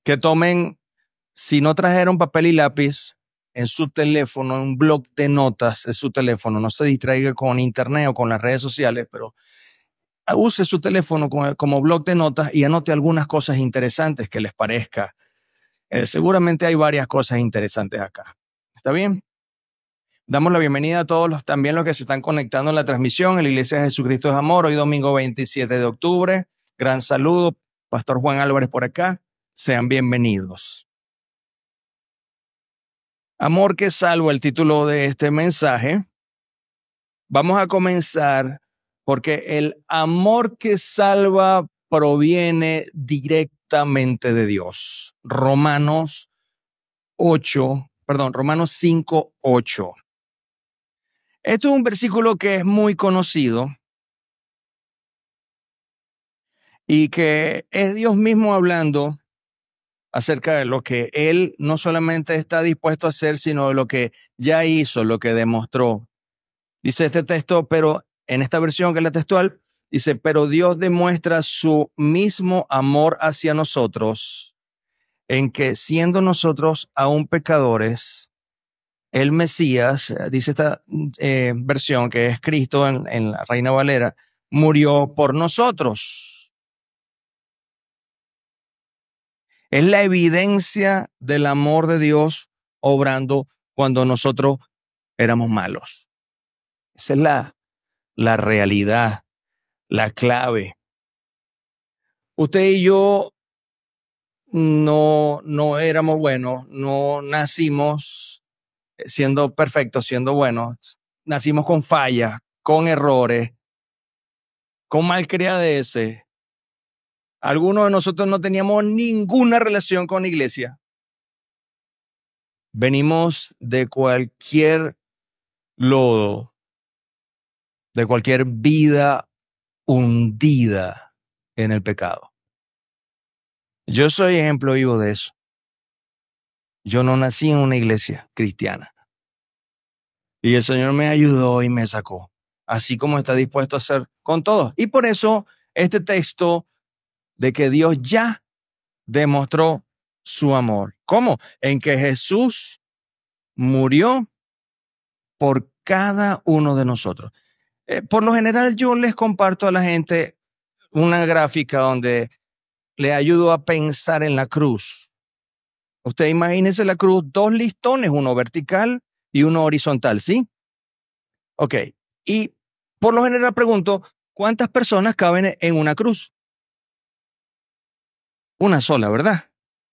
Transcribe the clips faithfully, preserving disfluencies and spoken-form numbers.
que tomen, si no trajeron papel y lápiz, en su teléfono, un blog de notas en su teléfono. No se distraiga con internet o con las redes sociales, pero use su teléfono como, como blog de notas y anote algunas cosas interesantes que les parezca. Eh, seguramente hay varias cosas interesantes acá. ¿Está bien? Damos la bienvenida a todos los también los que se están conectando en la transmisión en la Iglesia de Jesucristo es Amor, hoy domingo veintisiete de octubre. Gran saludo, Pastor Juan Álvarez por acá. Sean bienvenidos. Amor que salvo, el título de este mensaje. Vamos a comenzar porque el amor que salva proviene directamente de Dios. Romanos ocho, perdón, Romanos cinco, ocho. Esto es un versículo que es muy conocido y que es Dios mismo hablando acerca de lo que Él no solamente está dispuesto a hacer, sino de lo que ya hizo, lo que demostró. Dice este texto, pero en esta versión que es la textual, dice, pero Dios demuestra su mismo amor hacia nosotros, en que siendo nosotros aún pecadores, el Mesías, dice esta eh, versión que es Cristo en, en la Reina Valera, murió por nosotros. Es la evidencia del amor de Dios obrando cuando nosotros éramos malos. Esa es la, la realidad, la clave. Usted y yo no, no éramos buenos, no nacimos siendo perfectos, siendo buenos. Nacimos con fallas, con errores, con malcriadeces. Algunos de nosotros no teníamos ninguna relación con la iglesia. Venimos de cualquier lodo, de cualquier vida hundida en el pecado. Yo soy ejemplo vivo de eso. Yo no nací en una iglesia cristiana. Y el Señor me ayudó y me sacó, así como está dispuesto a hacer con todos. Y por eso este texto de que Dios ya demostró su amor. ¿Cómo? En que Jesús murió por cada uno de nosotros. Eh, por lo general yo les comparto a la gente una gráfica donde le ayudo a pensar en la cruz. Usted imagínese la cruz, dos listones, uno vertical y uno horizontal, ¿sí? Ok, y por lo general pregunto, ¿cuántas personas caben en una cruz? Una sola, ¿verdad?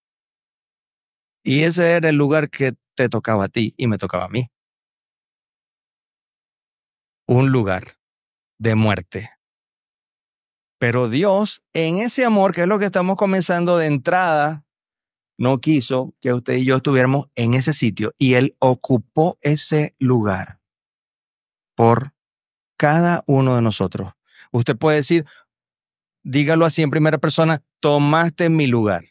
Y ese era el lugar que te tocaba a ti y me tocaba a mí. Un lugar de muerte. Pero Dios, en ese amor, que es lo que estamos comenzando de entrada, no quiso que usted y yo estuviéramos en ese sitio y Él ocupó ese lugar por cada uno de nosotros. Usted puede decir, dígalo así en primera persona, tomaste mi lugar.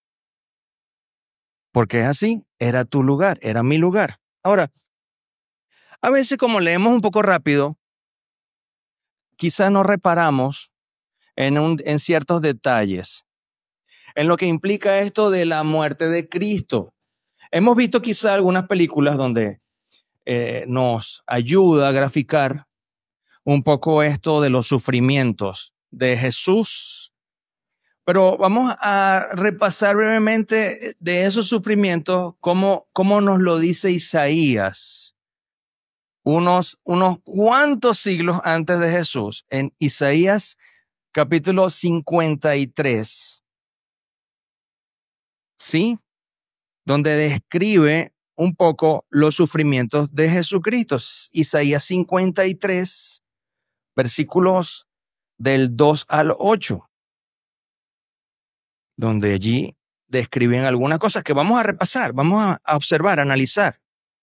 Porque es así, era tu lugar, era mi lugar. Ahora, a veces como leemos un poco rápido, quizá no reparamos en, un, en ciertos detalles, en lo que implica esto de la muerte de Cristo. Hemos visto quizá algunas películas donde eh, nos ayuda a graficar un poco esto de los sufrimientos de Jesús. Pero vamos a repasar brevemente de esos sufrimientos, cómo, cómo nos lo dice Isaías, unos, unos cuantos siglos antes de Jesús, en Isaías capítulo cincuenta y tres, ¿sí? Donde describe un poco los sufrimientos de Jesucristo. Isaías cincuenta y tres, versículos del dos al ocho. Donde allí describen algunas cosas que vamos a repasar, vamos a, a observar, a analizar.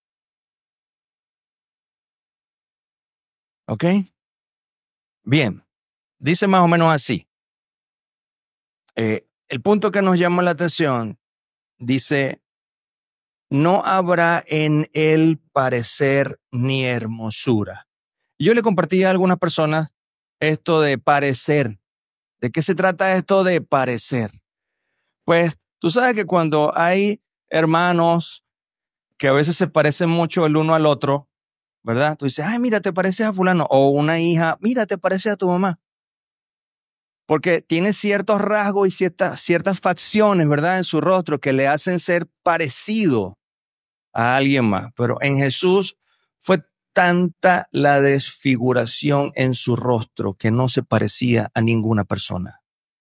¿Ok? Bien, dice más o menos así. Eh, el punto que nos llama la atención dice, no habrá en él parecer ni hermosura. Yo le compartí a algunas personas esto de parecer. ¿De qué se trata esto de parecer? Pues Tú sabes que cuando hay hermanos que a veces se parecen mucho el uno al otro, ¿verdad? Tú dices, ay, mira, te pareces a fulano. O una hija, mira, te pareces a tu mamá. Porque tiene ciertos rasgos y ciertas, ciertas facciones, ¿verdad? En su rostro que le hacen ser parecido a alguien más. Pero en Jesús fue tanta la desfiguración en su rostro que no se parecía a ninguna persona.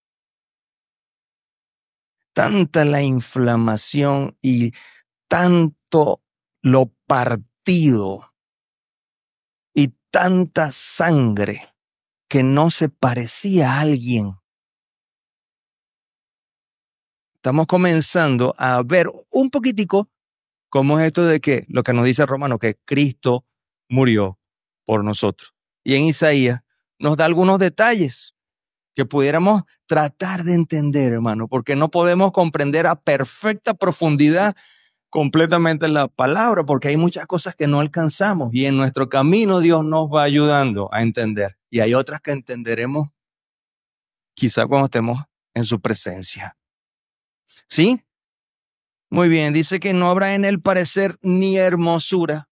Tanta la inflamación y tanto lo partido y tanta sangre que no se parecía a alguien. Estamos comenzando a ver un poquitico cómo es esto de que lo que nos dice Romano, que Cristo murió por nosotros. Y en Isaías nos da algunos detalles que pudiéramos tratar de entender, hermano, porque no podemos comprender a perfecta profundidad completamente la palabra, porque hay muchas cosas que no alcanzamos y en nuestro camino Dios nos va ayudando a entender. Y hay otras que entenderemos quizá cuando estemos en su presencia. ¿Sí? Muy bien, dice que no habrá en él parecer ni hermosura.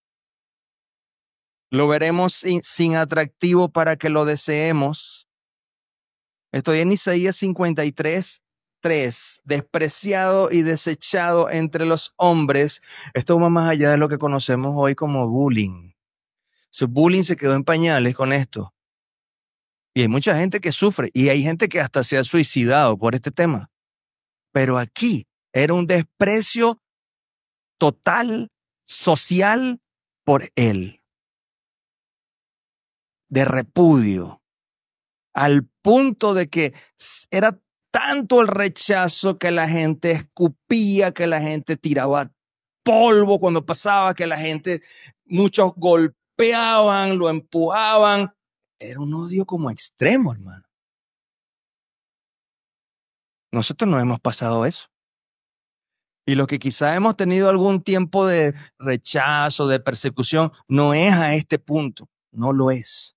Lo veremos sin, sin atractivo para que lo deseemos. Estoy en Isaías cincuenta y tres, tres. Despreciado y desechado entre los hombres. Esto va más allá de lo que conocemos hoy como bullying. Su bullying se quedó en pañales con esto. Y hay mucha gente que sufre y hay gente que hasta se ha suicidado por este tema. Pero aquí era un desprecio total, social, por él, de repudio, al punto de que era tanto el rechazo que la gente escupía, que la gente tiraba polvo cuando pasaba, que la gente, muchos golpeaban, lo empujaban. Era un odio como extremo, hermano. Nosotros no hemos pasado eso. Y lo que quizá hemos tenido algún tiempo de rechazo, de persecución, no es a este punto, no lo es.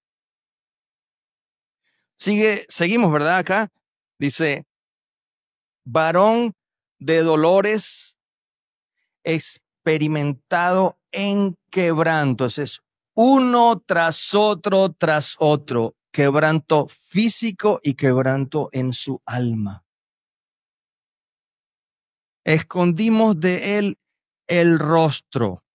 Sigue, seguimos, ¿verdad? Acá dice, varón de dolores, experimentado en quebranto. Es uno tras otro, tras otro, quebranto físico y quebranto en su alma. Escondimos de él el rostro.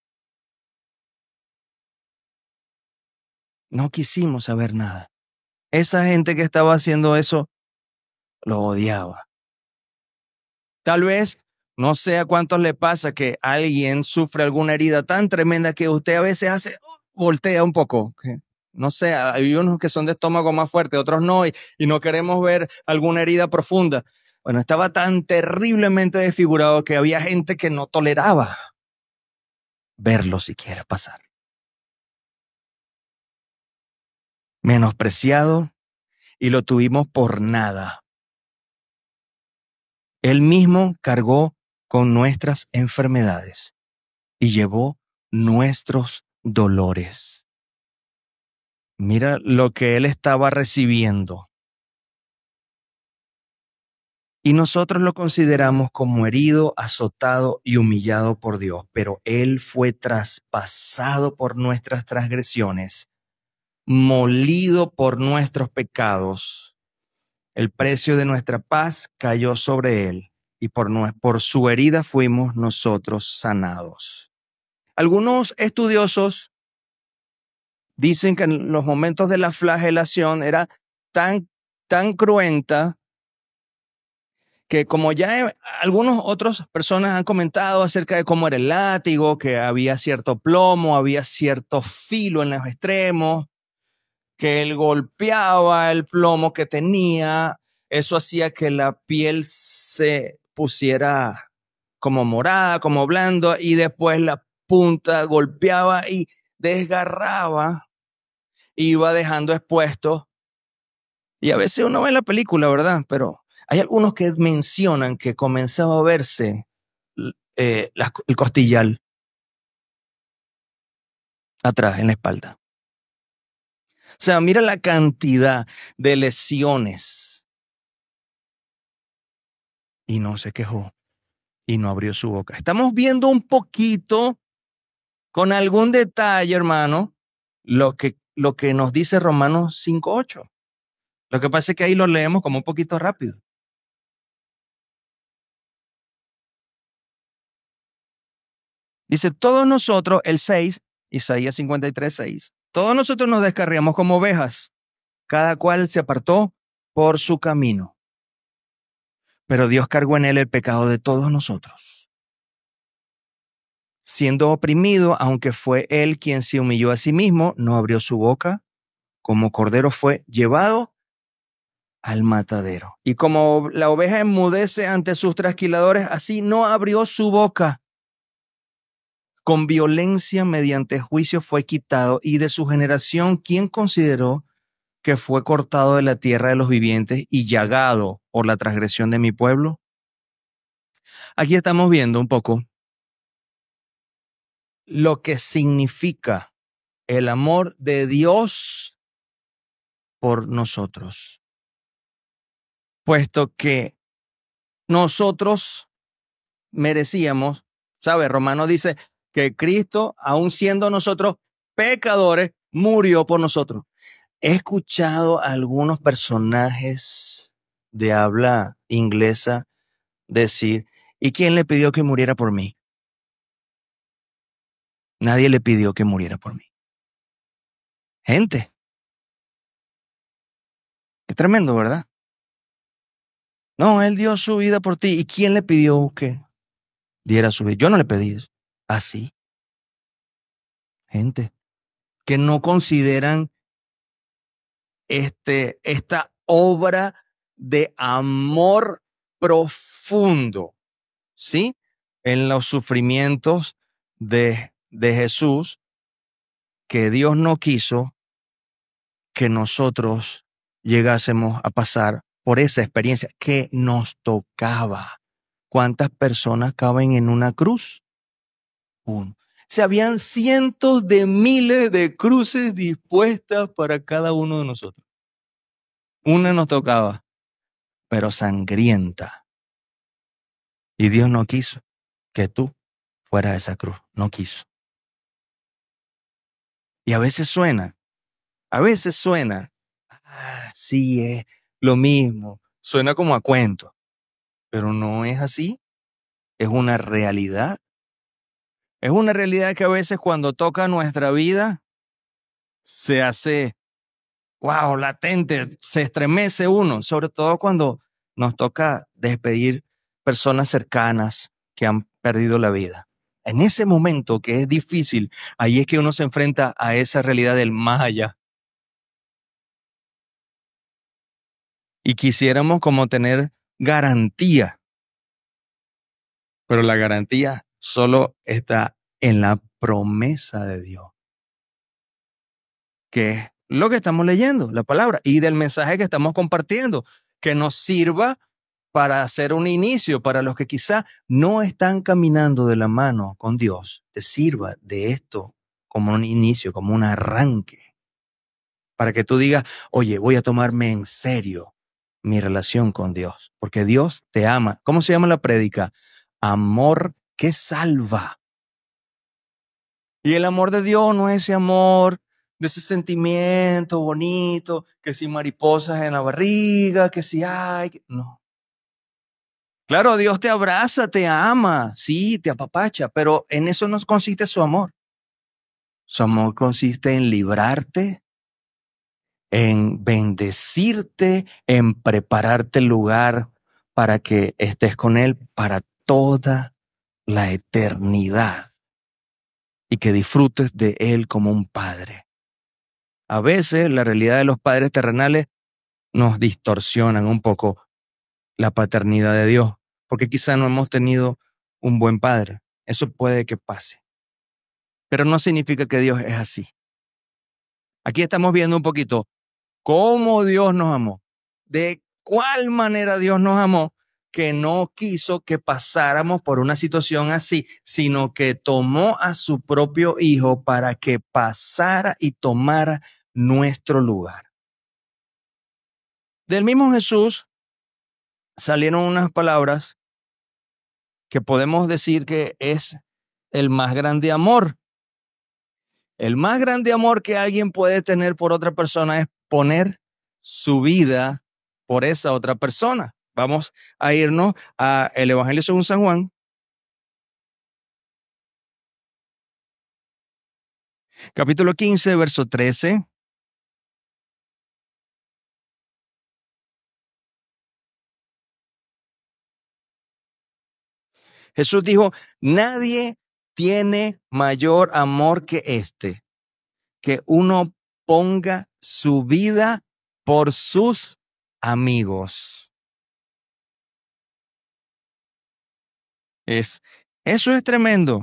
No quisimos saber nada. Esa gente que estaba haciendo eso lo odiaba. Tal vez no sé a cuántos le pasa que alguien sufre alguna herida tan tremenda que usted a veces hace, voltea un poco. No sé, hay unos que son de estómago más fuerte, otros no, y, y no queremos ver alguna herida profunda. Bueno, estaba tan terriblemente desfigurado que había gente que no toleraba verlo siquiera pasar. Menospreciado y lo tuvimos por nada. Él mismo cargó con nuestras enfermedades y llevó nuestros dolores. Mira lo que él estaba recibiendo. Y nosotros lo consideramos como herido, azotado y humillado por Dios, pero él fue traspasado por nuestras transgresiones, molido por nuestros pecados. El precio de nuestra paz cayó sobre él y por, por su herida fuimos nosotros sanados. Algunos estudiosos dicen que en los momentos de la flagelación era tan, tan cruenta que como ya algunos otras personas han comentado acerca de cómo era el látigo, que había cierto plomo, había cierto filo en los extremos, que él golpeaba el plomo que tenía, eso hacía que la piel se pusiera como morada, como blando, y después la punta golpeaba y desgarraba, iba dejando expuesto. Y a veces uno ve la película, ¿verdad? Pero hay algunos que mencionan que comenzaba a verse eh, la, el costillal atrás, en la espalda. O sea, mira la cantidad de lesiones y no se quejó y no abrió su boca. Estamos viendo un poquito, con algún detalle, hermano, lo que, lo que nos dice Romanos cinco ocho. Lo que pasa es que ahí lo leemos como un poquito rápido. Dice, todos nosotros, el seis, Isaías cincuenta y tres, seis, todos nosotros nos descarriamos como ovejas, cada cual se apartó por su camino. Pero Dios cargó en él el pecado de todos nosotros. Siendo oprimido, aunque fue él quien se humilló a sí mismo, no abrió su boca, como cordero fue llevado al matadero. Y como la oveja enmudece ante sus trasquiladores, así no abrió su boca. Con violencia mediante juicio fue quitado, y de su generación, ¿quién consideró que fue cortado de la tierra de los vivientes y llagado por la transgresión de mi pueblo? Aquí estamos viendo un poco lo que significa el amor de Dios por nosotros, puesto que nosotros merecíamos, ¿sabe? Romano dice que Cristo, aun siendo nosotros pecadores, murió por nosotros. He escuchado a algunos personajes de habla inglesa decir, ¿y quién le pidió que muriera por mí? Nadie le pidió que muriera por mí. Gente, qué tremendo, ¿verdad? No, él dio su vida por ti. ¿Y quién le pidió que diera su vida? Yo no le pedí eso. Así, gente, que no consideran este, esta obra de amor profundo, ¿sí? En los sufrimientos de, de Jesús, que Dios no quiso que nosotros llegásemos a pasar por esa experiencia que nos tocaba. ¿Cuántas personas caben en una cruz? Uno. Se habían cientos de miles de cruces dispuestas para cada uno de nosotros. Una nos tocaba, pero sangrienta. Y Dios no quiso que tú fueras esa cruz. No quiso. Y a veces suena, a veces suena, ah, sí, es lo mismo. Suena como a cuento, pero no es así. Es una realidad. Es una realidad que a veces cuando toca nuestra vida se hace, wow, latente, se estremece uno, sobre todo cuando nos toca despedir personas cercanas que han perdido la vida. En ese momento que es difícil, ahí es que uno se enfrenta a esa realidad del más allá. Y quisiéramos como tener garantía, pero la garantía solo está en la promesa de Dios, que es lo que estamos leyendo, la palabra, y del mensaje que estamos compartiendo, que nos sirva para hacer un inicio para los que quizá no están caminando de la mano con Dios. Te sirva de esto como un inicio, como un arranque, para que tú digas, oye, voy a tomarme en serio mi relación con Dios, porque Dios te ama. ¿Cómo se llama la prédica? Amor que salva. Y el amor de Dios no es ese amor, de ese sentimiento bonito, que si mariposas en la barriga, que si hay, no. Claro, Dios te abraza, te ama, sí, te apapacha, pero en eso no consiste su amor. Su amor consiste en librarte, en bendecirte, en prepararte el lugar para que estés con Él para toda la eternidad y que disfrutes de Él como un padre. A veces la realidad de los padres terrenales nos distorsionan un poco la paternidad de Dios, porque quizá no hemos tenido un buen padre. Eso puede que pase, pero no significa que Dios es así. Aquí estamos viendo un poquito cómo Dios nos amó, de cuál manera Dios nos amó, que no quiso que pasáramos por una situación así, sino que tomó a su propio Hijo para que pasara y tomara nuestro lugar. Del mismo Jesús salieron unas palabras que podemos decir que es el más grande amor. El más grande amor que alguien puede tener por otra persona es poner su vida por esa otra persona. Vamos a irnos al Evangelio según San Juan. Capítulo quince, verso trece. Jesús dijo, nadie tiene mayor amor que este, que uno ponga su vida por sus amigos. Es, eso es tremendo.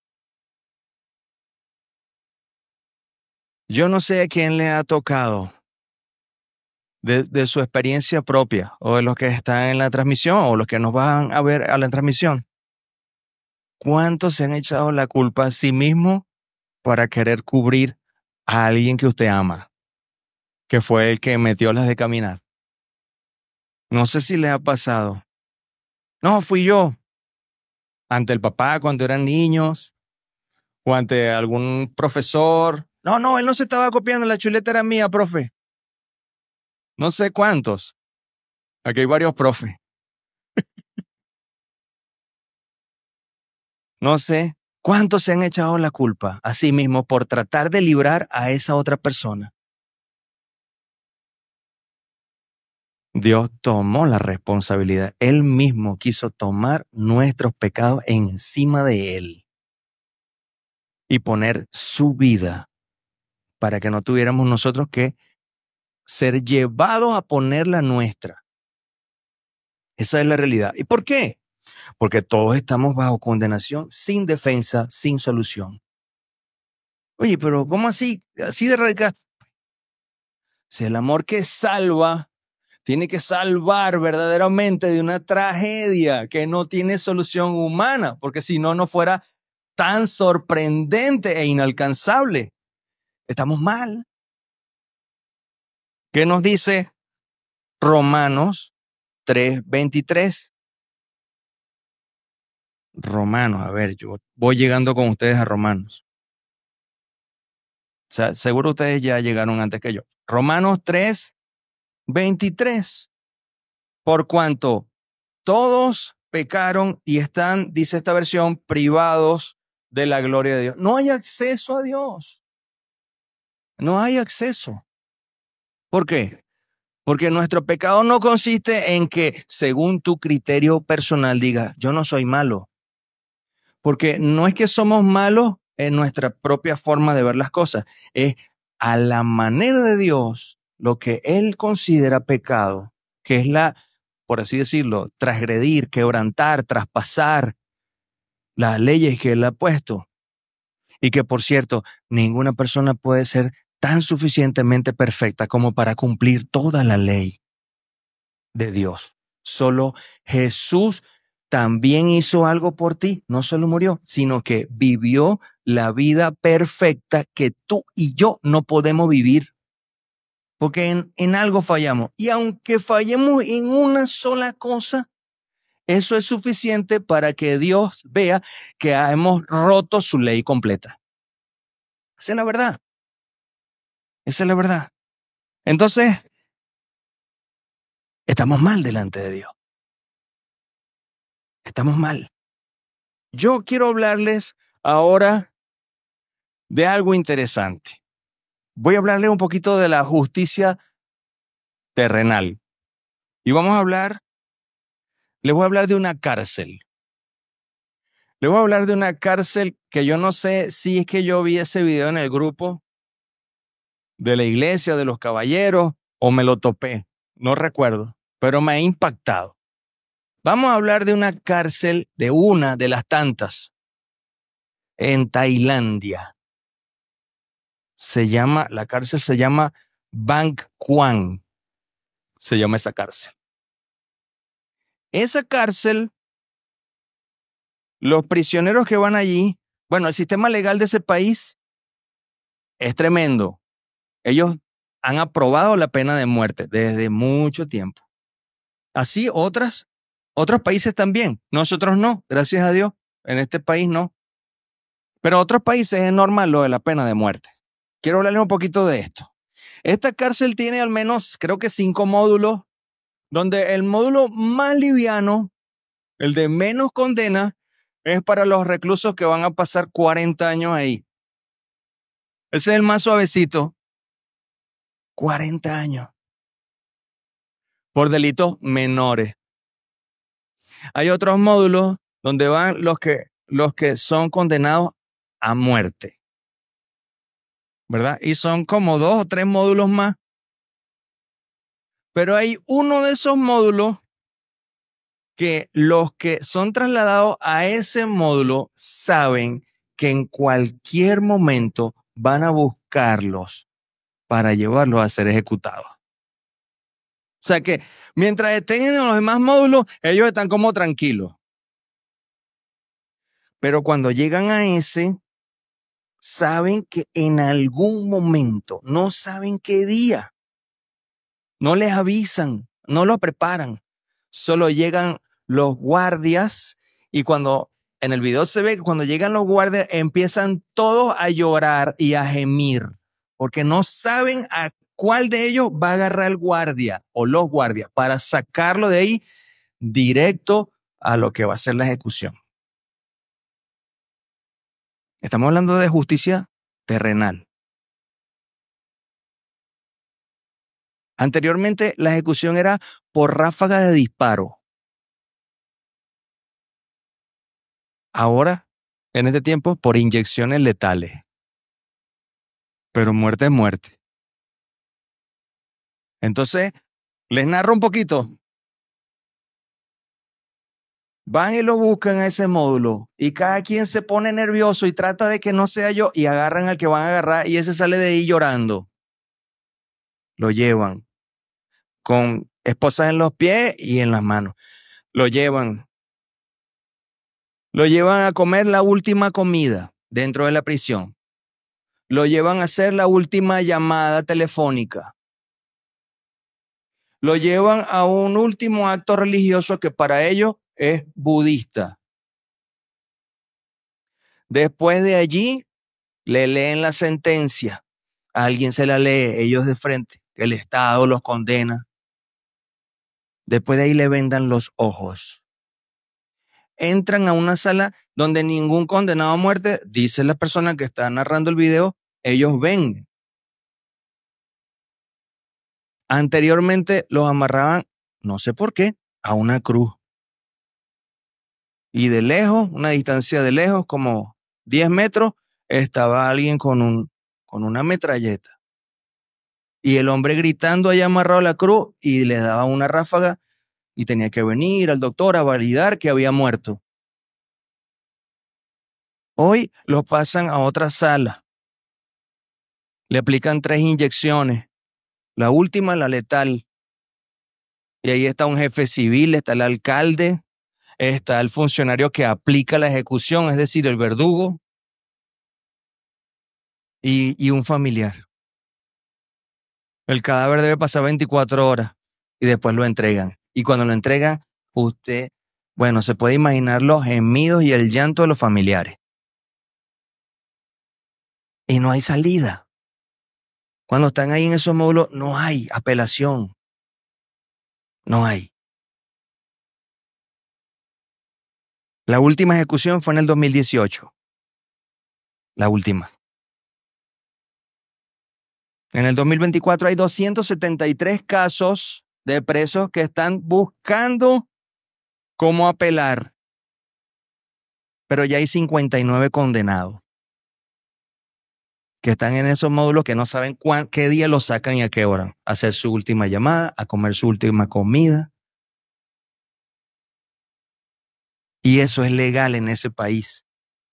Yo no sé a quién le ha tocado de, de su experiencia propia o de los que están en la transmisión o los que nos van a ver a la transmisión. ¿Cuántos se han echado la culpa a sí mismos para querer cubrir a alguien que usted ama, que fue el que metió las de caminar? No sé si le ha pasado. No, fui yo. Ante el papá cuando eran niños o ante algún profesor. No, no, él no se estaba copiando, la chuleta era mía, profe. No sé cuántos. Aquí hay varios profes. No sé cuántos se han echado la culpa a sí mismos por tratar de librar a esa otra persona. Dios tomó la responsabilidad. Él mismo quiso tomar nuestros pecados encima de Él y poner su vida para que no tuviéramos nosotros que ser llevados a poner la nuestra. Esa es la realidad. ¿Y por qué? Porque todos estamos bajo condenación, sin defensa, sin solución. Oye, pero ¿cómo así? Así de radical. Si el amor que salva tiene que salvar verdaderamente de una tragedia que no tiene solución humana, porque si no, no fuera tan sorprendente e inalcanzable. Estamos mal. ¿Qué nos dice Romanos tres veintitrés? Romanos, a ver, yo voy llegando con ustedes a Romanos. O sea, seguro ustedes ya llegaron antes que yo. Romanos tres veintitrés. Por cuanto todos pecaron y están, dice esta versión, privados de la gloria de Dios. No hay acceso a Dios. No hay acceso. ¿Por qué? Porque nuestro pecado no consiste en que, según tu criterio personal, digas, yo no soy malo. Porque no es que somos malos en nuestra propia forma de ver las cosas. Es a la manera de Dios lo que Él considera pecado, que es la, por así decirlo, transgredir, quebrantar, traspasar las leyes que Él ha puesto. Y que, por cierto, ninguna persona puede ser tan suficientemente perfecta como para cumplir toda la ley de Dios. Solo Jesús también hizo algo por ti, no solo murió, sino que vivió la vida perfecta que tú y yo no podemos vivir. Porque en, en algo fallamos. Y aunque fallemos en una sola cosa, eso es suficiente para que Dios vea que hemos roto su ley completa. Esa es la verdad. Esa es la verdad. Entonces, estamos mal delante de Dios. Estamos mal. Yo quiero hablarles ahora de algo interesante. Voy a hablarles un poquito de la justicia terrenal. Y vamos a hablar, les voy a hablar de una cárcel. Les voy a hablar de una cárcel que yo no sé si es que yo vi ese video en el grupo de la iglesia, de los caballeros, o me lo topé. No recuerdo, pero me ha impactado. Vamos a hablar de una cárcel, de una de las tantas, en Tailandia. Se llama, la cárcel se llama Bang Kwang. Se llama esa cárcel. Esa cárcel, los prisioneros que van allí, bueno, el sistema legal de ese país es tremendo. Ellos han aprobado la pena de muerte desde mucho tiempo. Así otras, Otros países también, nosotros no, gracias a Dios, en este país no. Pero otros países es normal lo de la pena de muerte. Quiero hablarles un poquito de esto. Esta cárcel tiene al menos, creo que cinco módulos, donde el módulo más liviano, el de menos condena, es para los reclusos que van a pasar cuarenta años ahí. Ese es el más suavecito. cuarenta años. Por delitos menores. Hay otros módulos donde van los que, los que son condenados a muerte, ¿verdad? Y son como dos o tres módulos más. Pero hay uno de esos módulos que los que son trasladados a ese módulo saben que en cualquier momento van a buscarlos para llevarlos a ser ejecutados. O sea que mientras estén en los demás módulos, ellos están como tranquilos. Pero cuando llegan a ese, saben que en algún momento, no saben qué día, no les avisan, no lo preparan, solo llegan los guardias y cuando en el video se ve que cuando llegan los guardias empiezan todos a llorar y a gemir porque no saben a cuál de ellos va a agarrar el guardia o los guardias para sacarlo de ahí directo a lo que va a ser la ejecución. Estamos hablando de justicia terrenal. Anteriormente la ejecución era por ráfaga de disparo. Ahora, en este tiempo, por inyecciones letales. Pero muerte es muerte. Entonces, les narro un poquito. Van y lo buscan a ese módulo y cada quien se pone nervioso y trata de que no sea yo y agarran al que van a agarrar y ese sale de ahí llorando. Lo llevan con esposas en los pies y en las manos. Lo llevan. Lo llevan a comer la última comida dentro de la prisión. Lo llevan a hacer la última llamada telefónica. Lo llevan a un último acto religioso que para ellos es budista. Después de allí, le leen la sentencia. A alguien se la lee, ellos de frente, que el Estado los condena. Después de ahí le vendan los ojos. Entran a una sala donde ningún condenado a muerte, dice la persona que está narrando el video, ellos ven. Anteriormente los amarraban, no sé por qué, a una cruz. Y de lejos, una distancia de lejos, como diez metros, estaba alguien con, un, con una metralleta. Y el hombre gritando allá amarrado a la cruz y le daba una ráfaga y tenía que venir al doctor a validar que había muerto. Hoy lo pasan a otra sala. Le aplican tres inyecciones. La última, la letal. Y ahí está un jefe civil, está el alcalde, está el funcionario que aplica la ejecución, es decir, el verdugo, y, y un familiar. El cadáver debe pasar veinticuatro horas y después lo entregan. Y cuando lo entregan, usted, bueno, se puede imaginar los gemidos y el llanto de los familiares. Y no hay salida. Cuando están ahí en esos módulos, no hay apelación. No hay. La última ejecución fue en el dos mil dieciocho. La última. En el dos mil veinticuatro hay doscientos setenta y tres casos de presos que están buscando cómo apelar. Pero ya hay cincuenta y nueve condenados que están en esos módulos que no saben cuán, qué día los sacan y a qué hora. A hacer su última llamada, a comer su última comida. Y eso es legal en ese país.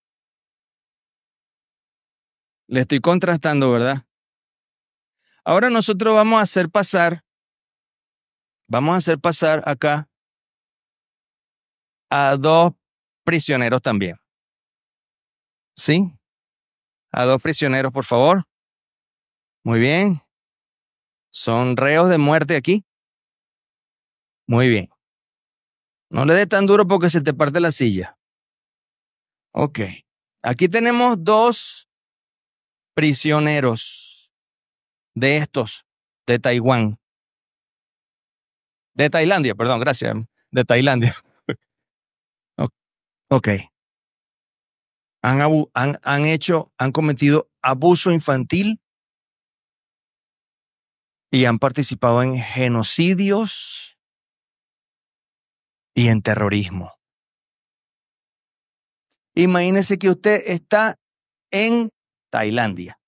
Le estoy contrastando, ¿verdad? Ahora nosotros vamos a hacer pasar, vamos a hacer pasar acá a dos prisioneros también. ¿Sí? A dos prisioneros, por favor. Muy bien. Son reos de muerte aquí. Muy bien. No le des tan duro porque se te parte la silla. Ok. Aquí tenemos dos prisioneros de estos, de Taiwán. De Tailandia, perdón, gracias. De Tailandia. O- Ok. Han, abu- han, han hecho, han cometido abuso infantil y han participado en genocidios y en terrorismo. Imagínese que usted está en Tailandia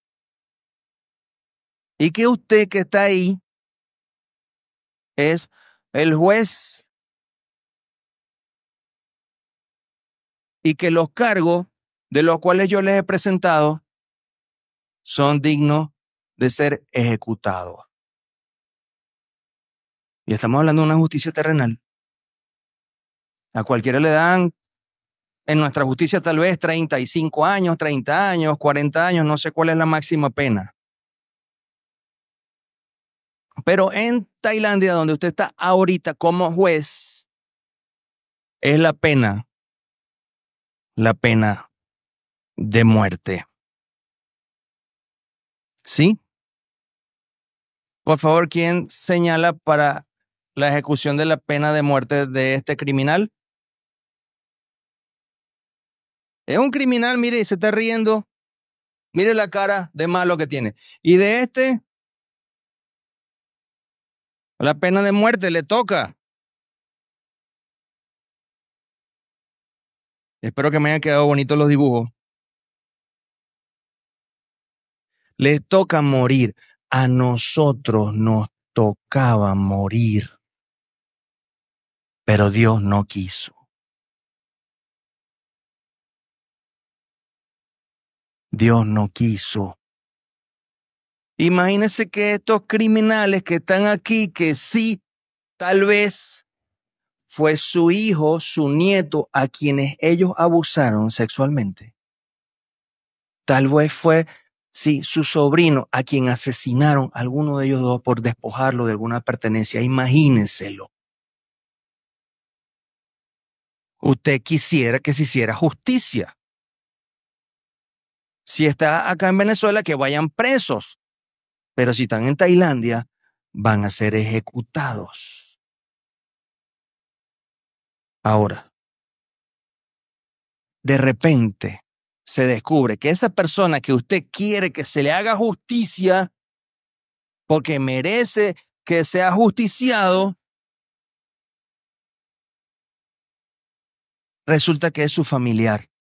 y que usted que está ahí es el juez y que los cargos de los cuales yo les he presentado son dignos de ser ejecutados. Y estamos hablando de una justicia terrenal. A cualquiera le dan, en nuestra justicia tal vez treinta y cinco años, treinta años, cuarenta años, no sé cuál es la máxima pena. Pero en Tailandia, donde usted está ahorita como juez, es la pena, la pena de muerte. ¿Sí? Por favor, ¿quién señala para la ejecución de la pena de muerte de este criminal? Es un criminal, mire, y se está riendo. Mire la cara de malo que tiene. Y de este, la pena de muerte le toca. Espero que me hayan quedado bonitos los dibujos. Les toca morir. A nosotros nos tocaba morir. Pero Dios no quiso. Dios no quiso. Imagínense que estos criminales que están aquí, que sí, tal vez fue su hijo, su nieto, a quienes ellos abusaron sexualmente. Tal vez fue, sí, su sobrino, a quien asesinaron alguno de ellos dos por despojarlo de alguna pertenencia. Imagínenselo. Usted quisiera que se hiciera justicia. Si está acá en Venezuela, que vayan presos. Pero si están en Tailandia, van a ser ejecutados. Ahora, de repente se descubre que esa persona que usted quiere que se le haga justicia porque merece que sea justiciado, resulta que es su familiar.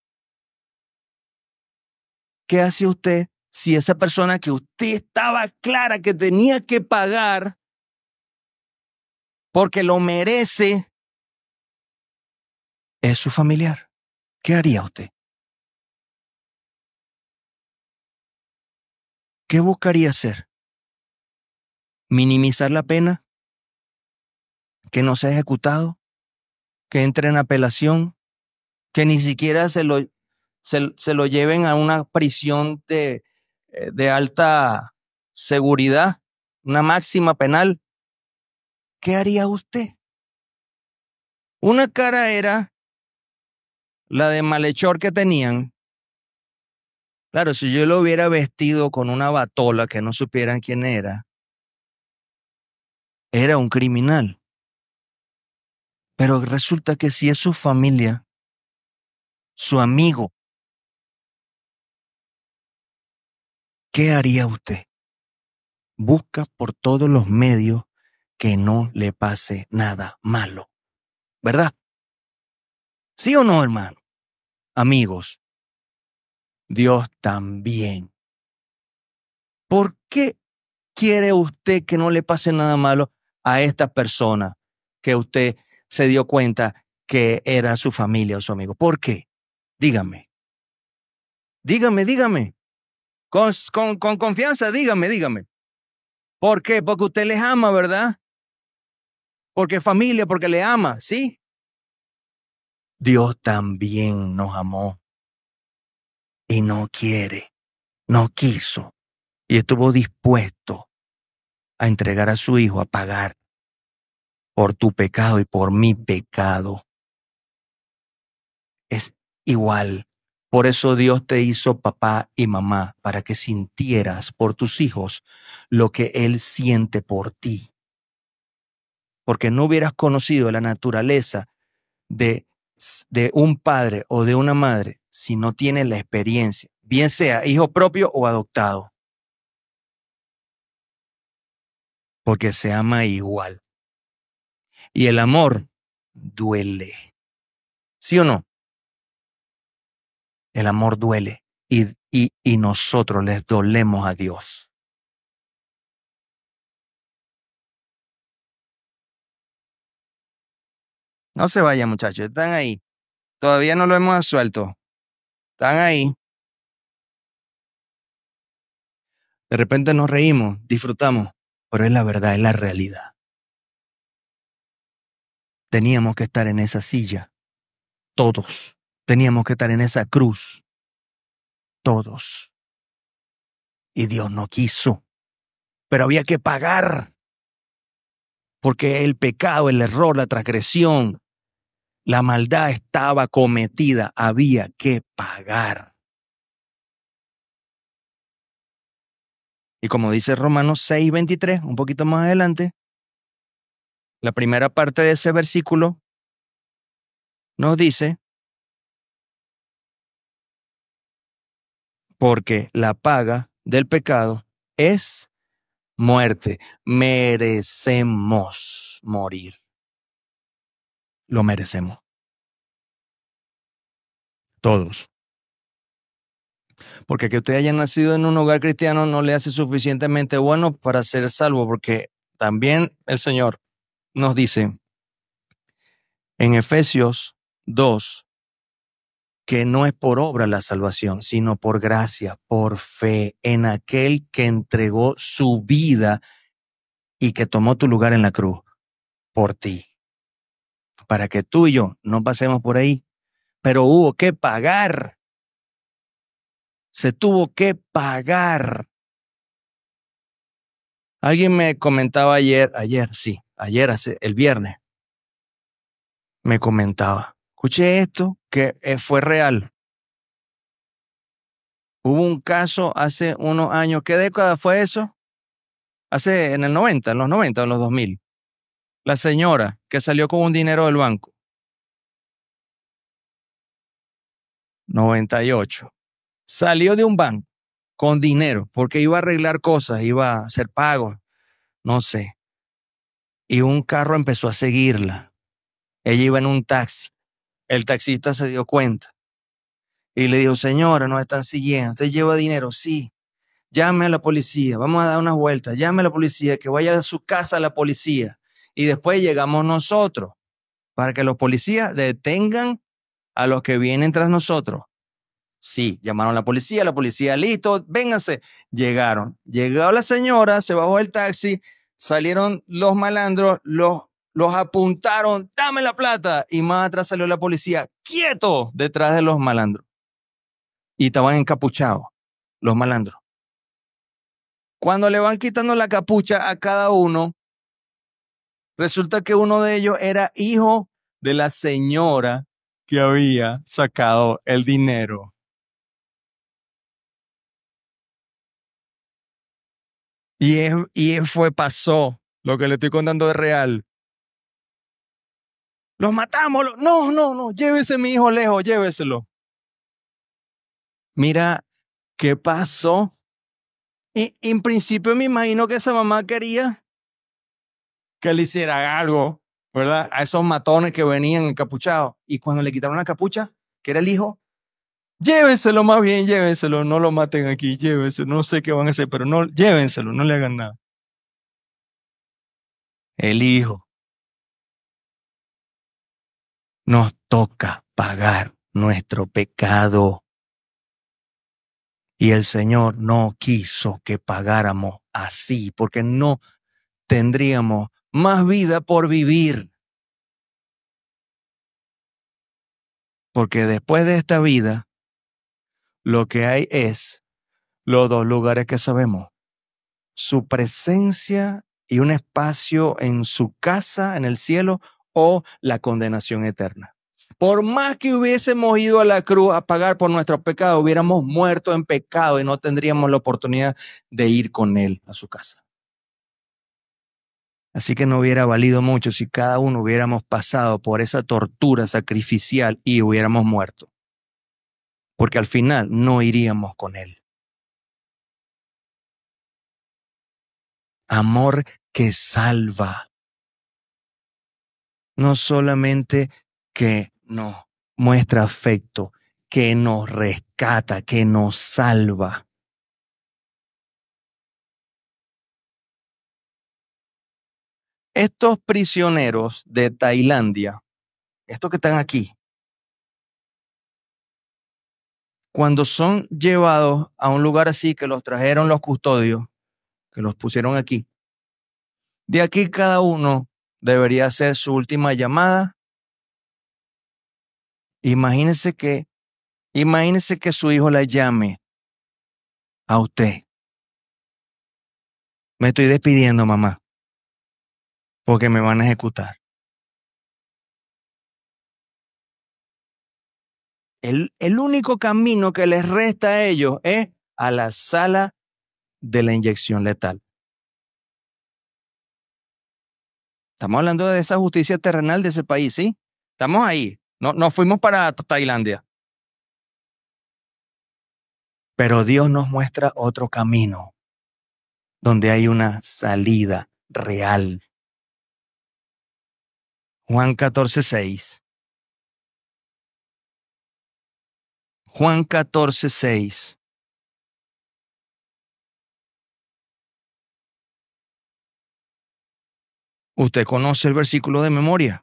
¿Qué hace usted si esa persona que usted estaba clara que tenía que pagar porque lo merece es su familiar? ¿Qué haría usted? ¿Qué buscaría hacer? ¿Minimizar la pena? ¿Que no sea ejecutado? ¿Que entre en apelación? ¿Que ni siquiera se lo, se, se lo lleven a una prisión de, eh, de alta seguridad, una máxima penal? ¿Qué haría usted? Una cara era la de malhechor que tenían. Claro, si yo lo hubiera vestido con una batola que no supieran quién era, era un criminal. Pero resulta que si es su familia, su amigo, ¿qué haría usted? Busca por todos los medios que no le pase nada malo, ¿verdad? ¿Sí o no, hermano? Amigos, Dios también. ¿Por qué quiere usted que no le pase nada malo a esta persona que usted se dio cuenta que era su familia o su amigo? ¿Por qué? Dígame, dígame, dígame. Con, con, con confianza, dígame, dígame. ¿Por qué? Porque usted les ama, ¿verdad? Porque familia, porque le ama, ¿sí? Dios también nos amó y no quiere, no quiso y estuvo dispuesto a entregar a su hijo a pagar por tu pecado y por mi pecado. Es igual. Por eso Dios te hizo papá y mamá, para que sintieras por tus hijos lo que Él siente por ti. Porque no hubieras conocido la naturaleza de, de un padre o de una madre si no tienes la experiencia, bien sea hijo propio o adoptado. Porque se ama igual. Y el amor duele. ¿Sí o no? El amor duele y, y, y nosotros les dolemos a Dios. No se vayan, muchachos, están ahí. Todavía no lo hemos absuelto. Están ahí. De repente nos reímos, disfrutamos, pero es la verdad, es la realidad. Teníamos que estar en esa silla, todos. Teníamos que estar en esa cruz, todos. Y Dios no quiso, pero había que pagar, porque el pecado, el error, la transgresión, la maldad estaba cometida, había que pagar. Y como dice Romanos seis veintitrés, un poquito más adelante, la primera parte de ese versículo nos dice, porque la paga del pecado es muerte. Merecemos morir. Lo merecemos. Todos. Porque que usted haya nacido en un hogar cristiano no le hace suficientemente bueno para ser salvo, porque también el Señor nos dice en Efesios dos que no es por obra la salvación, sino por gracia, por fe en aquel que entregó su vida y que tomó tu lugar en la cruz por ti, para que tú y yo no pasemos por ahí. Pero hubo que pagar, se tuvo que pagar. Alguien me comentaba ayer, ayer, sí, ayer, el viernes, me comentaba, escuché esto que fue real. Hubo un caso hace unos años, ¿qué década fue eso? Hace en el noventa, en los noventa o en los dos mil. La señora que salió con un dinero del banco. noventa y ocho. Salió de un banco con dinero porque iba a arreglar cosas, iba a hacer pagos, no sé. Y un carro empezó a seguirla. Ella iba en un taxi. El taxista se dio cuenta y le dijo, señora, nos están siguiendo. ¿Usted lleva dinero? Sí. Llame a la policía. Vamos a dar unas vueltas. Llame a la policía, que vaya a su casa a la policía. Y después llegamos nosotros para que los policías detengan a los que vienen tras nosotros. Sí, llamaron a la policía, la policía, listo, vénganse. Llegaron. Llegó la señora, se bajó del taxi, salieron los malandros, los, los apuntaron, dame la plata. Y más atrás salió la policía, quieto, detrás de los malandros. Y estaban encapuchados, los malandros. Cuando le van quitando la capucha a cada uno, resulta que uno de ellos era hijo de la señora que había sacado el dinero. Y, es, y fue, pasó, lo que le estoy contando es real. Los matamos, los, no, no, no, llévese mi hijo lejos, lléveselo. Mira, ¿qué pasó? Y en principio me imagino que esa mamá quería que le hiciera algo, ¿verdad? A esos matones que venían encapuchados. Y cuando le quitaron la capucha, que era el hijo, llévenselo más bien, llévenselo, no lo maten aquí, llévenselo, no sé qué van a hacer, pero no, llévenselo, no le hagan nada. El hijo. Nos toca pagar nuestro pecado. Y el Señor no quiso que pagáramos así, porque no tendríamos más vida por vivir. Porque después de esta vida, lo que hay es los dos lugares que sabemos. Su presencia y un espacio en su casa, en el cielo, o la condenación eterna. Por más que hubiésemos ido a la cruz a pagar por nuestros pecados, hubiéramos muerto en pecado y no tendríamos la oportunidad de ir con Él a su casa. Así que no hubiera valido mucho si cada uno hubiéramos pasado por esa tortura sacrificial y hubiéramos muerto. Porque al final no iríamos con Él. Amor que salva. No solamente que nos muestra afecto, que nos rescata, que nos salva. Estos prisioneros de Tailandia, estos que están aquí, cuando son llevados a un lugar así, que los trajeron los custodios, que los pusieron aquí, de aquí cada uno debería hacer su última llamada. Imagínese que, imagínese que su hijo la llame a usted. Me estoy despidiendo, mamá, porque me van a ejecutar. El, el único camino que les resta a ellos es a la sala de la inyección letal. Estamos hablando de esa justicia terrenal de ese país, ¿sí? Estamos ahí. No, no fuimos para Tailandia. Pero Dios nos muestra otro camino, donde hay una salida real. Juan catorce seis. Juan catorce seis. ¿Usted conoce el versículo de memoria?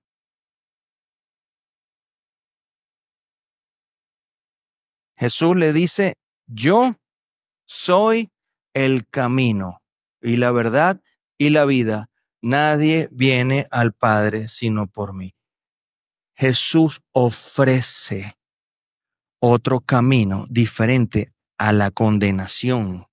Jesús le dice, yo soy el camino y la verdad y la vida. Nadie viene al Padre sino por mí. Jesús ofrece otro camino diferente a la condenación,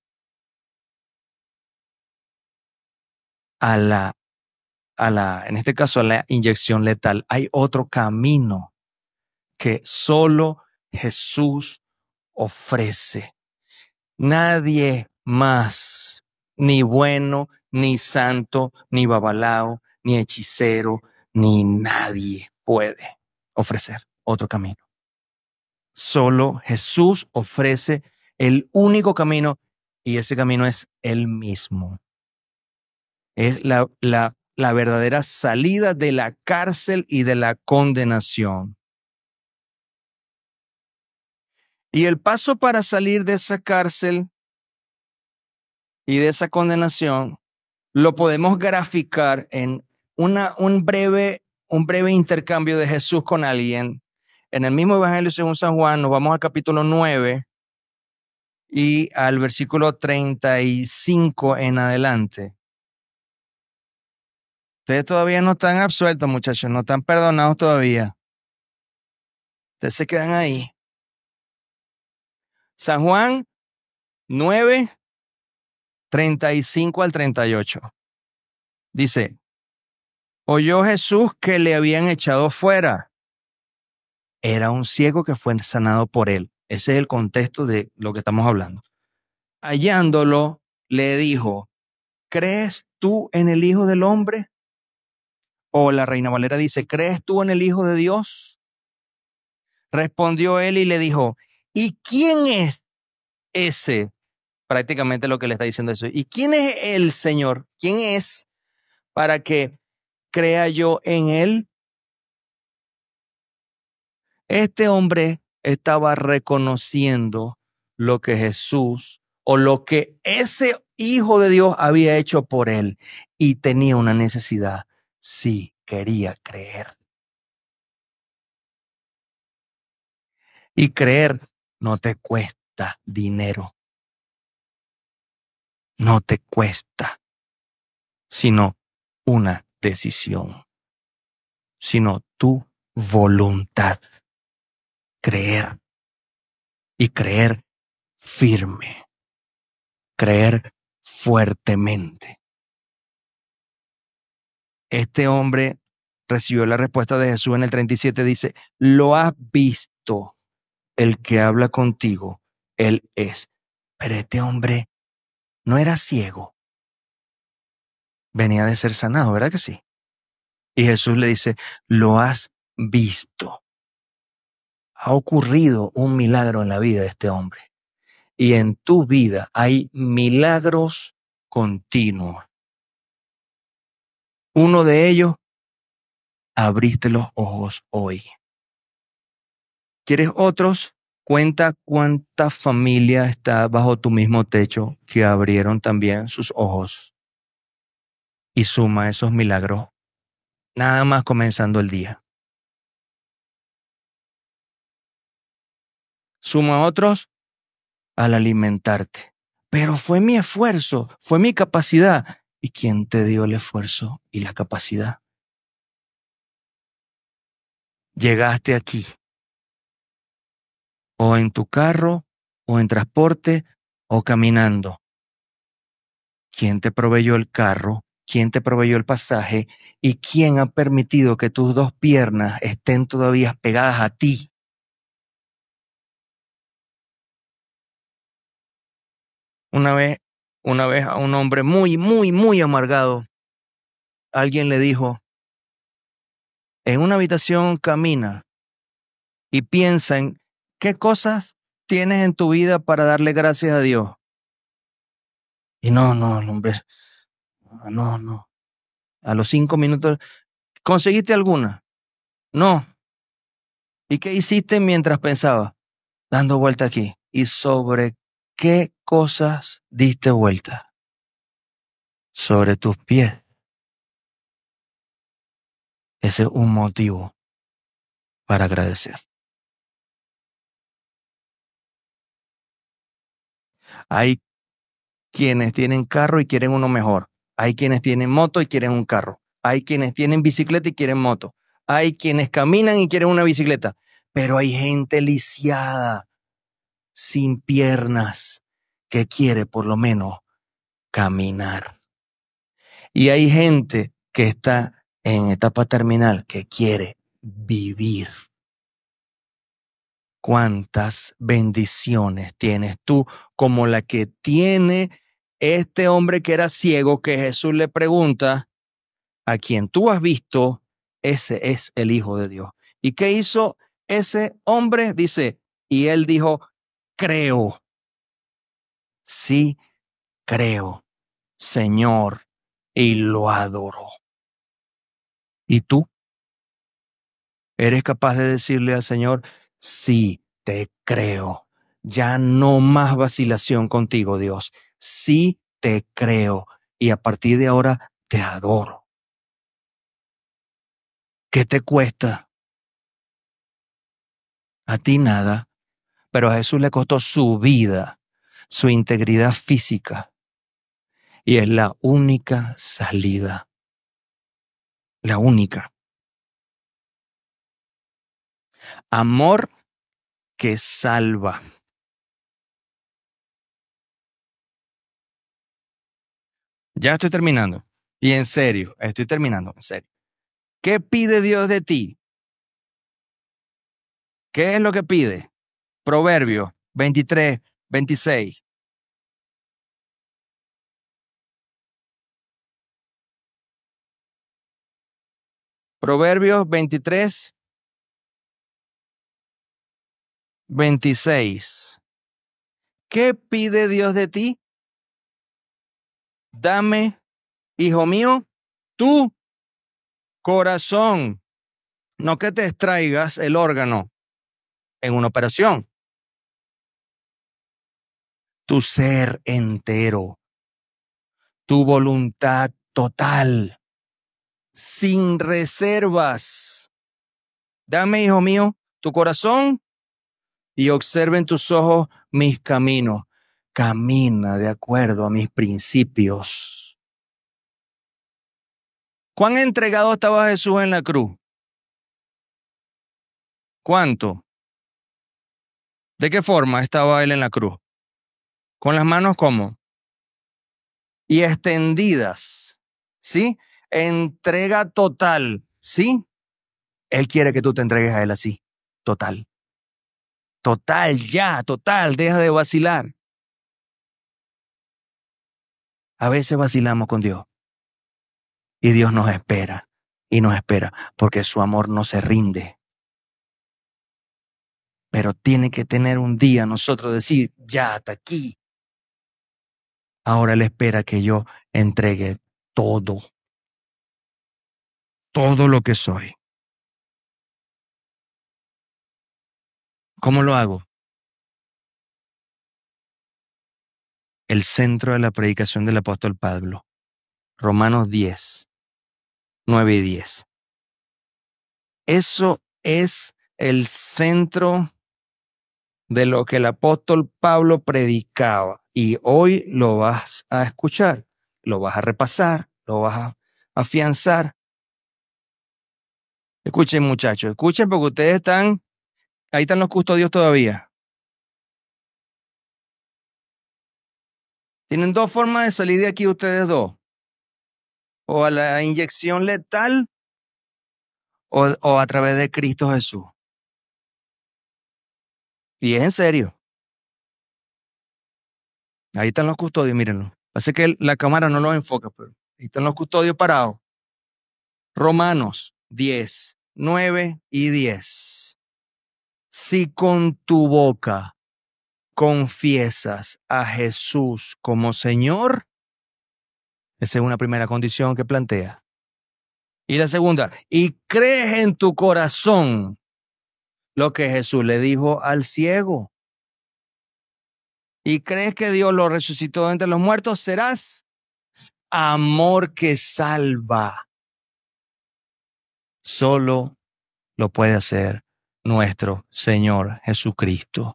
a la, a la, en este caso, a la inyección letal. Hay otro camino que solo Jesús ofrece. Nadie más, ni bueno, ni santo, ni babalao, ni hechicero, ni nadie puede ofrecer otro camino. Solo Jesús ofrece el único camino y ese camino es Él mismo. Es la, la, la verdadera salida de la cárcel y de la condenación. Y el paso para salir de esa cárcel y de esa condenación lo podemos graficar en una, un, breve, un breve intercambio de Jesús con alguien. En el mismo Evangelio según San Juan, nos vamos al capítulo nueve y al versículo treinta y cinco en adelante. Ustedes todavía no están absueltos, muchachos, no están perdonados todavía. Ustedes se quedan ahí. San Juan nueve, treinta y cinco al treinta y ocho. Dice, oyó Jesús que le habían echado fuera. Era un ciego que fue sanado por él. Ese es el contexto de lo que estamos hablando. Hallándolo, le dijo, ¿crees tú en el Hijo del Hombre? O la Reina Valera dice, ¿crees tú en el Hijo de Dios? Respondió él y le dijo, ¿y quién es ese? Prácticamente lo que le está diciendo eso. ¿Y quién es el Señor? ¿Quién es para que crea yo en él? Este hombre estaba reconociendo lo que Jesús o lo que ese Hijo de Dios había hecho por él y tenía una necesidad. Sí, quería creer. Y creer no te cuesta dinero. No te cuesta, sino una decisión, sino tu voluntad. Creer y creer firme, creer fuertemente. Este hombre recibió la respuesta de Jesús en el treinta y siete, dice, lo has visto, el que habla contigo, él es. Pero este hombre no era ciego, venía de ser sanado, ¿verdad que sí? Y Jesús le dice, lo has visto. Ha ocurrido un milagro en la vida de este hombre. Y en tu vida hay milagros continuos. Uno de ellos, abriste los ojos hoy. ¿Quieres otros? Cuenta cuánta familia está bajo tu mismo techo que abrieron también sus ojos y suma esos milagros, nada más comenzando el día. Suma otros al alimentarte. Pero fue mi esfuerzo, fue mi capacidad. ¿Y quién te dio el esfuerzo y la capacidad? Llegaste aquí, o en tu carro, o en transporte, o caminando. ¿Quién te proveyó el carro? ¿Quién te proveyó el pasaje? ¿Y quién ha permitido que tus dos piernas estén todavía pegadas a ti? Una vez, una vez a un hombre muy, muy, muy amargado, alguien le dijo, en una habitación camina y piensa en qué cosas tienes en tu vida para darle gracias a Dios. Y no, no, el hombre, no, no. A los cinco minutos, ¿conseguiste alguna? No. ¿Y qué hiciste mientras pensaba? Dando vuelta aquí. ¿Y sobre qué cosas diste vuelta? Sobre tus pies. Ese es un motivo para agradecer. Hay quienes tienen carro y quieren uno mejor. Hay quienes tienen moto y quieren un carro. Hay quienes tienen bicicleta y quieren moto. Hay quienes caminan y quieren una bicicleta. Pero hay gente lisiada, sin piernas, que quiere por lo menos caminar. Y hay gente que está en etapa terminal que quiere vivir. ¿Cuántas bendiciones tienes tú como la que tiene este hombre que era ciego, que Jesús le pregunta, a quien tú has visto, ese es el Hijo de Dios? ¿Y qué hizo ese hombre? Dice, y él dijo, creo. Sí, creo, Señor, y lo adoró. ¿Y tú? ¿Eres capaz de decirle al Señor, sí, te creo? Ya no más vacilación contigo, Dios. Sí, te creo. Y a partir de ahora te adoro. ¿Qué te cuesta? A ti nada, pero a Jesús le costó su vida, su integridad física. Y es la única salida. La única. Amor que salva. Ya estoy terminando. Y en serio, estoy terminando, en serio. ¿Qué pide Dios de ti? ¿Qué es lo que pide? Proverbios veintitrés, veintiséis. Proverbios veintitrés, veintiséis. ¿Qué pide Dios de ti? Dame, hijo mío, tu corazón. No que te extraigas el órgano en una operación. Tu ser entero, tu voluntad total, sin reservas. Dame, hijo mío, tu corazón y observen tus ojos mis caminos. Camina de acuerdo a mis principios. ¿Cuán entregado estaba Jesús en la cruz? ¿Cuánto? ¿De qué forma estaba él en la cruz? Con las manos como y extendidas, ¿sí? entrega total. ¿Sí? Él quiere que tú te entregues a Él así. Total. Total, ya, total. Deja de vacilar. A veces vacilamos con Dios. Y Dios nos espera. Y nos espera. Porque su amor no se rinde. Pero tiene que tener un día nosotros decir, ya, hasta aquí. Ahora Él espera que yo entregue todo. Todo lo que soy. ¿Cómo lo hago? El centro de la predicación del apóstol Pablo. Romanos diez, nueve y diez. Eso es el centro de lo que el apóstol Pablo predicaba. Y hoy lo vas a escuchar, lo vas a repasar, lo vas a afianzar. Escuchen, muchachos, escuchen porque ustedes están, ahí están los custodios todavía. Tienen dos formas de salir de aquí ustedes dos. O a la inyección letal o, o a través de Cristo Jesús. Y es en serio. Ahí están los custodios, mírenlo. Así que la cámara no los enfoca, pero ahí están los custodios parados. Romanos diez, nueve y diez. Si con tu boca confiesas a Jesús como Señor, esa es una primera condición que plantea. Y la segunda, y crees en tu corazón lo que Jesús le dijo al ciego, y crees que Dios lo resucitó entre los muertos, serás amor que salva. Solo lo puede hacer nuestro Señor Jesucristo.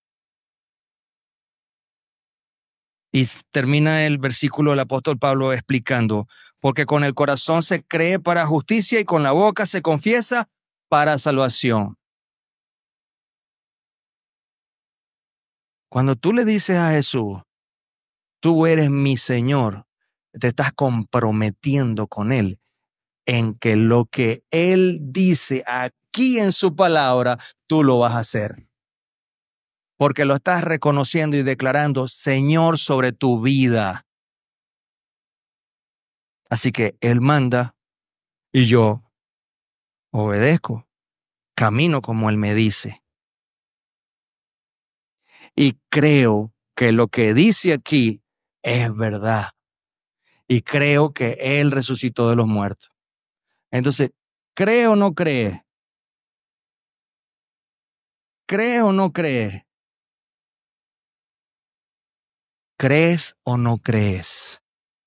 Y termina el versículo del apóstol Pablo explicando, porque con el corazón se cree para justicia y con la boca se confiesa para salvación. Cuando tú le dices a Jesús, tú eres mi Señor, te estás comprometiendo con Él en que lo que Él dice aquí en su palabra, tú lo vas a hacer. Porque lo estás reconociendo y declarando Señor sobre tu vida. Así que Él manda y yo obedezco, camino como Él me dice. Y creo que lo que dice aquí es verdad. Y creo que Él resucitó de los muertos. Entonces, ¿cree o no cree? ¿Cree o no cree? ¿Crees o no crees?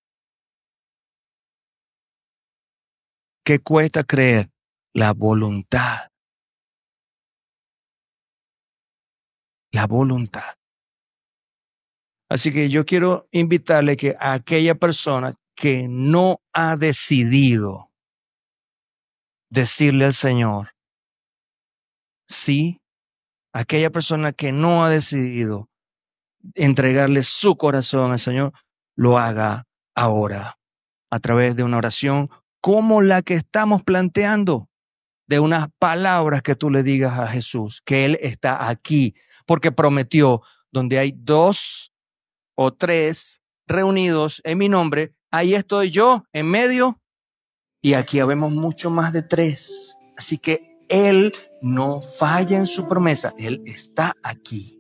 ¿Qué cuesta creer? La voluntad. La voluntad. Así que yo quiero invitarle que a aquella persona que no ha decidido decirle al Señor, sí, aquella persona que no ha decidido entregarle su corazón al Señor, lo haga ahora a través de una oración como la que estamos planteando, de unas palabras que tú le digas a Jesús, que Él está aquí, porque prometió, donde hay dos o tres reunidos en mi nombre, ahí estoy yo en medio y aquí habemos mucho más de tres. Así que Él no falla en su promesa, Él está aquí.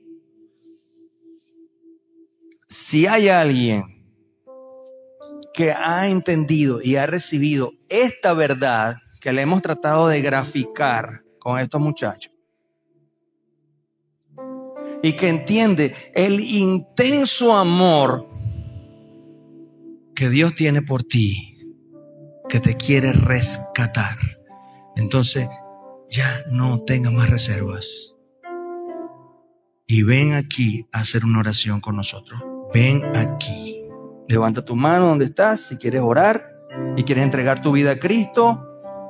Si hay alguien que ha entendido y ha recibido esta verdad que le hemos tratado de graficar con estos muchachos, y que entiende el intenso amor que Dios tiene por ti, que te quiere rescatar, entonces ya no tengas más reservas. Y ven aquí a hacer una oración con nosotros. Ven aquí. Levanta tu mano donde estás si quieres orar y quieres entregar tu vida a Cristo.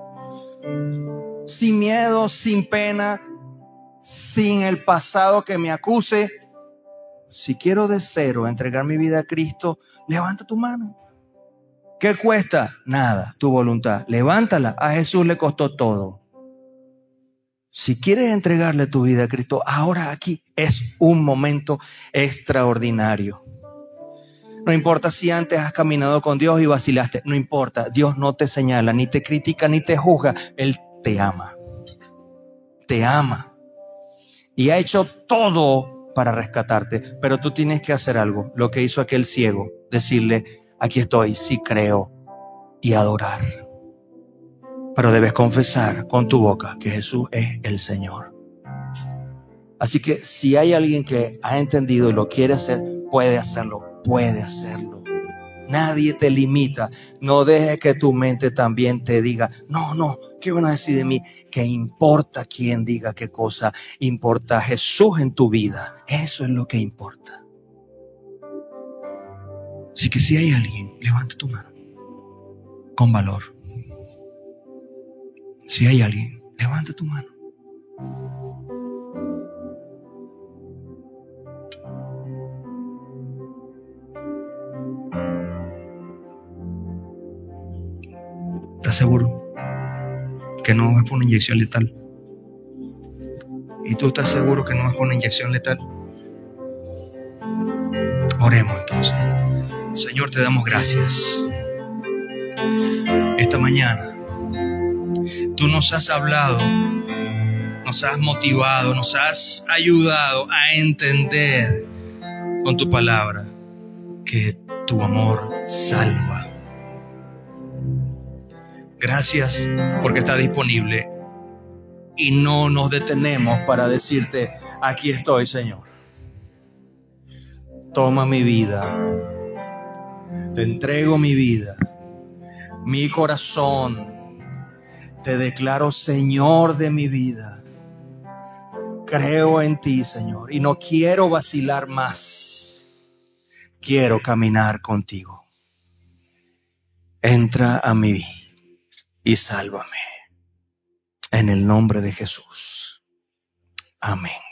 Sin miedo, sin pena, sin el pasado que me acuse. Si quiero de cero entregar mi vida a Cristo, levanta tu mano. ¿Qué cuesta? Nada, tu voluntad. Levántala. A Jesús le costó todo. Si quieres entregarle tu vida a Cristo, ahora aquí es un momento extraordinario. No importa si antes has caminado con Dios y vacilaste, no importa. Dios no te señala, ni te critica, ni te juzga. Él te ama. Te ama. Y ha hecho todo para rescatarte. Pero tú tienes que hacer algo. Lo que hizo aquel ciego. Decirle, aquí estoy, sí creo. Y adorar. Pero debes confesar con tu boca que Jesús es el Señor. Así que si hay alguien que ha entendido y lo quiere hacer, puede hacerlo, puede hacerlo. Nadie te limita. No dejes que tu mente también te diga, no, no, ¿qué van a decir de mí? Que importa quién diga qué cosa. Importa Jesús en tu vida. Eso es lo que importa. Así que si hay alguien, levanta tu mano con valor. Si hay alguien, levanta tu mano. ¿Estás seguro que no es por una inyección letal? ¿Y tú estás seguro que no es por una inyección letal? Oremos entonces. Señor, te damos gracias. Esta mañana tú nos has hablado, nos has motivado, nos has ayudado a entender con tu palabra que tu amor salva. Gracias porque está disponible y no nos detenemos para decirte, aquí estoy, Señor. Toma mi vida, te entrego mi vida, mi corazón, te declaro Señor de mi vida. Creo en ti, Señor, y no quiero vacilar más. Quiero caminar contigo. Entra a mí y sálvame. En el nombre de Jesús. Amén.